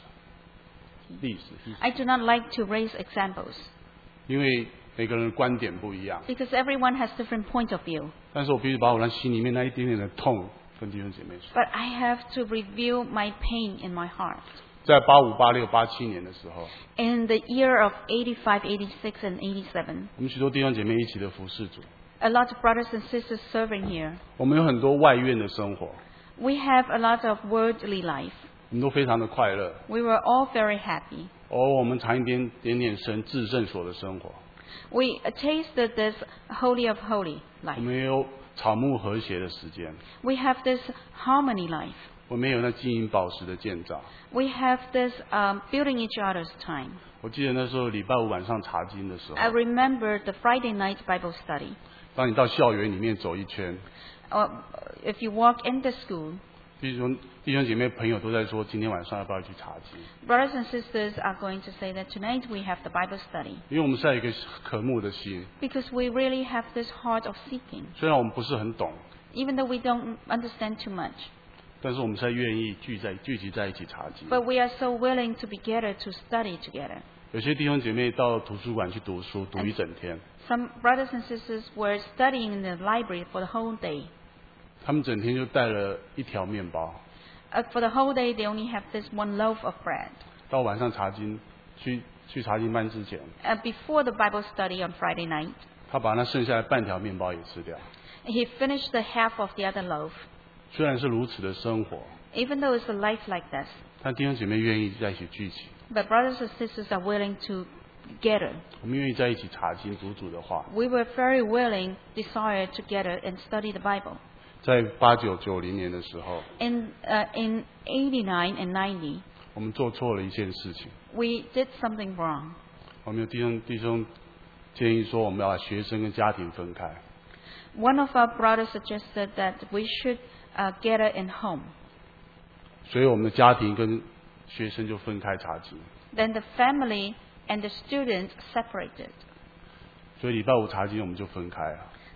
I do not like to raise examples 因为每个人的观点不一样。 because everyone has different point of view. 但是我必须把我那心里面那一点点的痛跟弟兄姐妹说。 But I have to reveal my pain in my heart. 在85、86、87年的时候， In the year of 85, 86, and 87, 我们许多弟兄姐妹一起的服侍主， a lot of brothers and sisters serving here. 我们有很多外院的生活， We have a lot of worldly life. 我们都非常的快乐。 We were all very happy. 我们尝一点神至圣所的生活， We tasted this holy of holy 我 life. 们也有草木和谐的时间， We have this harmony life. 我们也有那金银宝石的建造。 We have this building each other's time. 我记得那时候礼拜五晚上查经的时候， I remember the Friday night Bible study. 当你到校园里面走一圈， If you walk in the school, 弟兄姐妹朋友都在说，今天晚上要不要去查经？ brothers and sisters are going to say that tonight we have the Bible study 因为我们是在一个渴慕的心， because we really have this heart of seeking. 虽然我们不是很懂， Even though we don't understand too much, 但是我们是在愿意聚集在一起查经。 but we are so willing to be gathered to study together. 有些弟兄姐妹到图书馆去读书，读一整天， Some brothers and sisters were studying in the library for the whole day. 他们整天就带了一条面包， For the whole day, they only have this one loaf of bread. 到晚上查经去查经班之前， Before the Bible study on Friday night, 他把那剩下的半条面包也吃掉。 he finished the half of the other loaf. 虽然是如此的生活， Even though it's a life like this, 但弟兄姐妹愿意在一起聚集， but brothers and sisters are willing to gather. 我们愿意在一起查经读主的话。 We were very willing, desired to gather and study the Bible. 在89、90年的时候， In 89 and 90, 我们做错了一件事情。 we did something wrong. 我们有弟兄建议说，我们要把学生跟家庭分开。 One of our brothers suggested that we should gather in home. 所以我们的家庭跟学生就分开查经。 Then the family and the students separated. 所以礼拜五查经我们就分开了。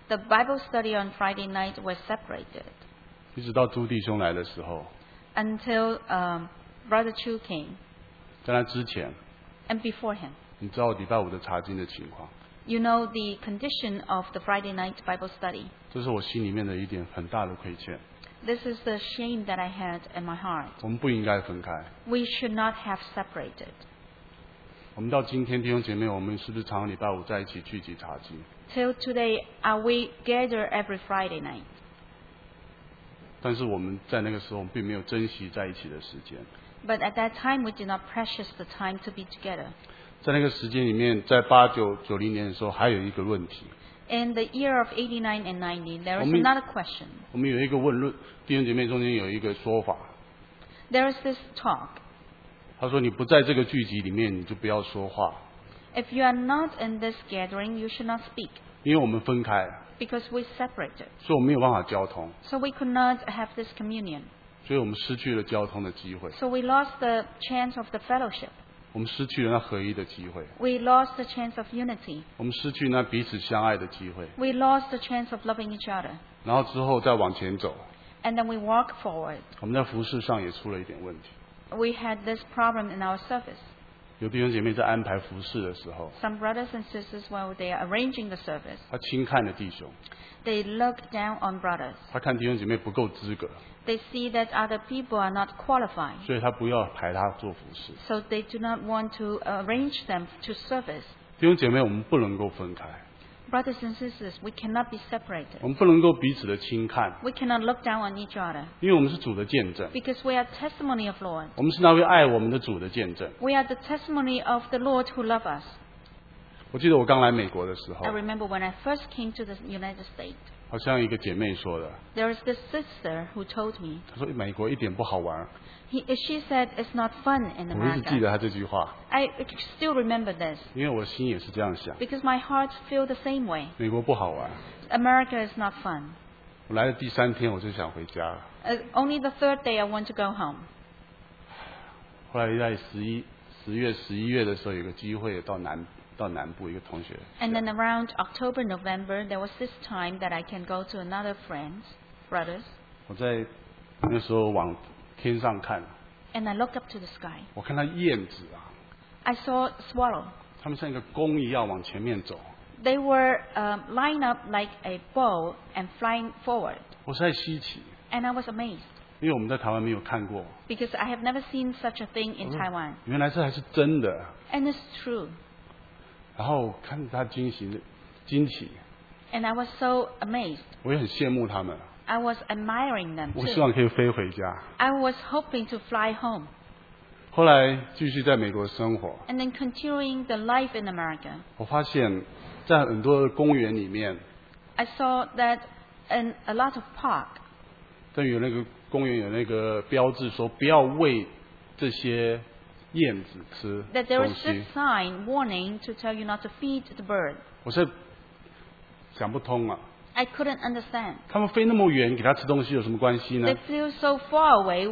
The Bible study on Friday night was separated 一直到朱弟兄来的时候， until Brother Chu came 在那之前， and before him. 你知道礼拜五的查经的情况， You know the condition of the Friday night Bible study. 这是我心里面的一点很大的亏欠。 This is the shame that I had in my heart. 我们不应该分开。 We should not have separated. 我们到今天弟兄姐妹，我们是不是常常礼拜五在一起聚集查经？ Till today, we gather every Friday night. 但是我们在那个时候，我们并没有珍惜在一起的时间。 But at that time, we did not precious the time to be together. 在那个时间里面，在8990年的时候，还有一个问题。 In the year of 89 and 90, there is 我们- another question. 我们有一个问论，弟兄姐妹中间有一个说法， There is this talk. 他说：“你不在这个聚集里面，你就不要说话， If you are not in this gathering, you should not speak, 因为我们分开， because we separated. 所以我们没有办法交通， So we could not have this communion. 所以我们失去了交通的机会， So we lost the chance of the fellowship. 我们失去了那合一的机会， We lost the chance of unity. 我们失去那彼此相爱的机会。 We lost the chance of loving each other. 然后之后再往前走， And then we walk forward. 我们在服事上也出了一点问题。 We had this problem in our service. 有弟兄姐妹在安排服事的时候， Some brothers and sisters, while they are arranging the service, 他轻看了弟兄， they look down on brothers. 他看弟兄姐妹不够资格， They see that other people are not qualified. 所以他不要排他做服事。 So they do not want to arrange them to service. 弟兄姐妹，我们不能够分开， Brothers and sisters, we cannot be separated. 我们不能够彼此的轻看， We cannot look down on each other, 因为我们是主的见证， because we are testimony of Lord. 我们是那位爱我们的主的见证。 We are the testimony of the Lord who love us. 我记得我刚来美国的时候 I，remember when I first came to the United States, 好像一个姐妹说的， there is this sister who told me, 她说美国一点不好玩。 she said it's not fun in 我一直记 America. 得她这句话， I still remember this, 因为我心也是这样想， because my heart feels the same way. 美国不好玩。 America is not fun. 我来的第3天我就想回家了， Only the third day I want to go home. 后来在10月、11月的时候，有个机会到南部一个同学， And then around October, November, there was this time that I can go to another brothers, 我在那时候往天上看， and I look up to the sky. 我看到燕子啊， I saw swallow. 它们像一个弓一样往前面走， They were lined up like a bow and flying forward. 我实在稀奇， And I was amazed, 因为我们在台湾没有看过， because I have never seen such a thing in Taiwan. 原来这还是真的。 And it's true. 然后看着他惊奇， And I was so amazed. 我也很羡慕他们， I was admiring them 我希 too. 望可以飞回家。 I was hoping to fly home. 后来继续在美国生活， And then continuing the life in America, 我发现，在很多的公园里面， I saw that in a lot of park, 都有那个公园有那个标志说不要喂这些燕子吃 that there 东 is this 西。 sign warning to tell you not to feed the bird. 我是想不通啊， I couldn't understand. 他们飞那么远，给它吃东西有什么关系呢 They？flew so far away.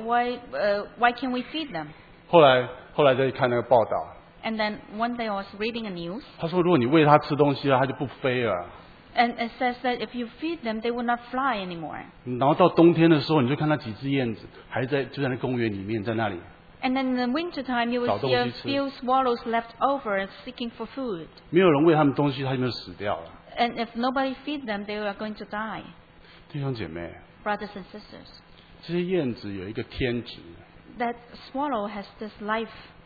Why can't we feed them? 后来再看那个报道， And then one day I was reading a news, 他说如果你喂它吃东西了，它就不飞了。 and it says that if you feed them, they will not fly anymore. 然后到冬天的时候，你就看那几只燕子就在那公园里面，在那里。 And then in the wintertime, you will 找东 see a 西吃。 few swallows left over seeking for food. 没有人喂他们东西，它就死掉了。 And if nobody feed them, they are going to die. 弟兄姐妹， Brothers and sisters, 这些燕子有一个天职， that swallow has this life,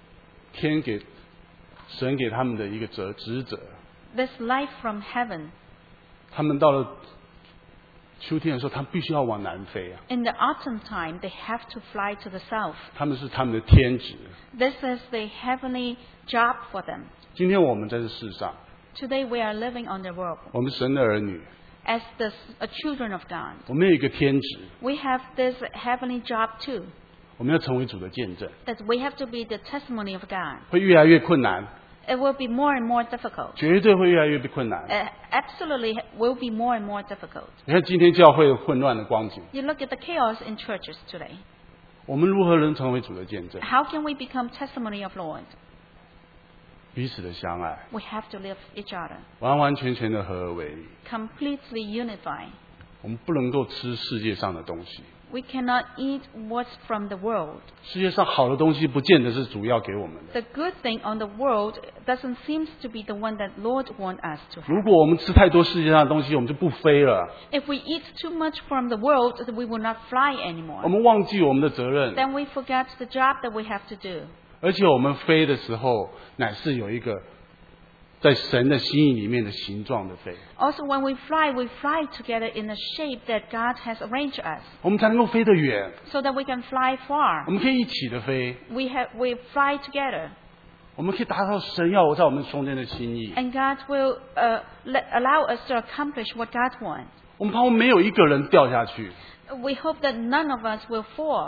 神给他们的一个职责。 this life from heaven. 他们到了秋天的时候，他们必须要往南飞啊， In the autumn time, they have to fly to the south. 他们是他们的天职。 This is the heavenly job for them. 今天我们在这世上， Today we are living on the world 我们神的儿女， as the children of God. 我们有一个天职， We have this heavenly job too, 我们要成为主的见证， that we have to be the testimony of God. 会越来越困难， It will be more and more difficult. 绝对会越来越困难。 Absolutely will be more and more difficult. 你看今天教会混乱的光景， You look at the chaos in churches today. 我们如何能成为主的见证？ How can we become testimony of Lord? 彼此的相爱， We have to love each other, 完完全全的合而为一。 completely unified. 我们不能够吃世界上的东西， We cannot eat what's from the world. 世界上好的东西不见得是主要给我们的。 The good thing on the world doesn't seem to be the one that Lord wants us to 如 have. 果我们吃太多世界上的东西，我们就不飞了， If we eat too much from the world, we will not fly 我 anymore. 们忘记我们的责任， Then we forget the job that we have to do. 而且我们飞的时候，乃是有一个在神的心意里面的形状的飞， Also, when we fly together in a shape that God has arranged us, 我们才能够飞得远， so that we can fly 我 far. 们可以一起的飞， We fly together, 我们可以达到神要在我们中间的心意。 and God will allow us to accomplish what God wants. 我们盼望没有一个人掉下去， We hope that none of us will fall.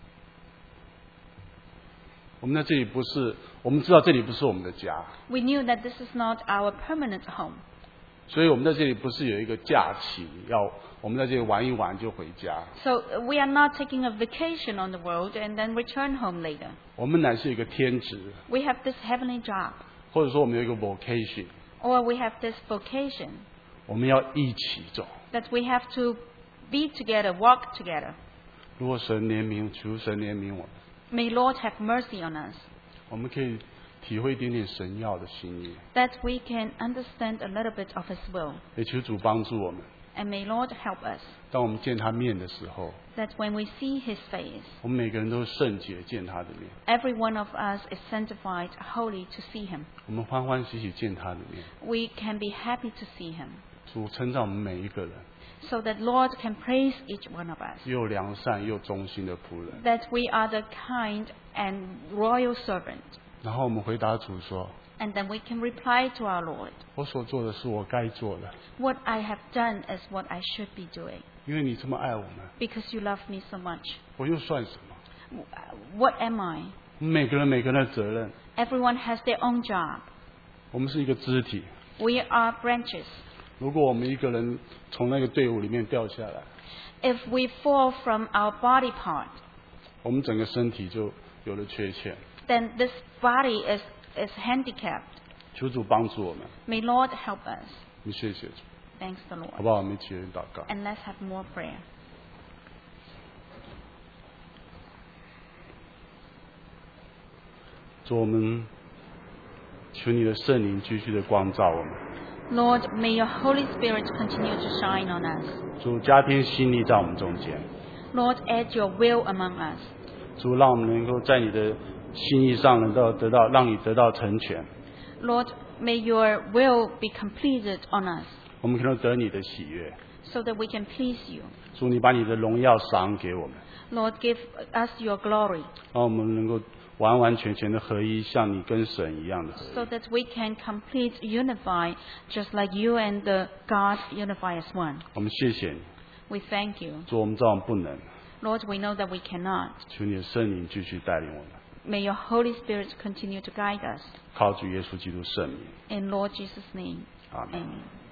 我们在这里不是，我们知道这里不是我们的家， We knew that this is not our permanent home. 所以我们在这里不是有一个假期，要我们在这里玩一玩就回家。 So we are not taking a vacation on the world and then return home later. 我们乃是一个天职， We have this heavenly job, 或者说我们有一个 vocation， or we have this vocation 我们要一起走。 that we have to be together, walk together. 如果神怜悯，求神怜悯我们， May Lord have mercy on us, 我们可以体会一点点神要的心意， that we can understand a little bit of His will. 也求主帮助我们。 And may Lord help us, 当我们见他面的时候， that when we see His face, 我们每个人都圣洁见他的面， every one of us is sanctified, holy to see Him. 我们欢欢喜喜见他的面。 We can be happy to see Him, 主称赞我们每一个人， so that Lord can praise each one of us, 又良善又忠心的仆人。 that we are the kind and royal servant. 然后我们回答主说 And then we can reply to our Lord, 我所做的是我该做的， what I have done is what I should be doing, 因为你这么爱我们， because you love me so much. 我又算什么？ What am I? 我们每个人的责任， Everyone has their own job. 我们是一个肢体。 We are branches. 如果我们一个人从那个队伍里面掉下来， If we fall from our body part, 我们整个身体就有了缺陷。 then this body is handicapped. 求主帮助我们， May Lord help us. 我们谢谢主， Thanks the 好 Lord. 不好？我们一起来祷告。 And let's have more prayer. 主，我们求你的圣灵继续的光照我们。 Lord, may your Holy Spirit continue to shine on us. 主，加添心力在我们中间。 Lord, add your will among us. 主，让我们能够在你的心意上能够得到，让你得到成全。 Lord, may your will be completed on us, 我们可能得你的喜悦。 so that we can please you. 主，你把你的荣耀赏给我们， Lord, give us your glory, 让我们能够完完全全的合一，像你跟神一样的合一。 so that we can complete, unify, just like you and the God unify as one. 我们谢谢你， We thank you. 主，我们知道我们不能， Lord, we know that we cannot. 求你的圣灵继续带领我们， May your Holy Spirit continue to guide us. 靠主耶稣基督圣名， In Lord Jesus' name, 阿门。 amen.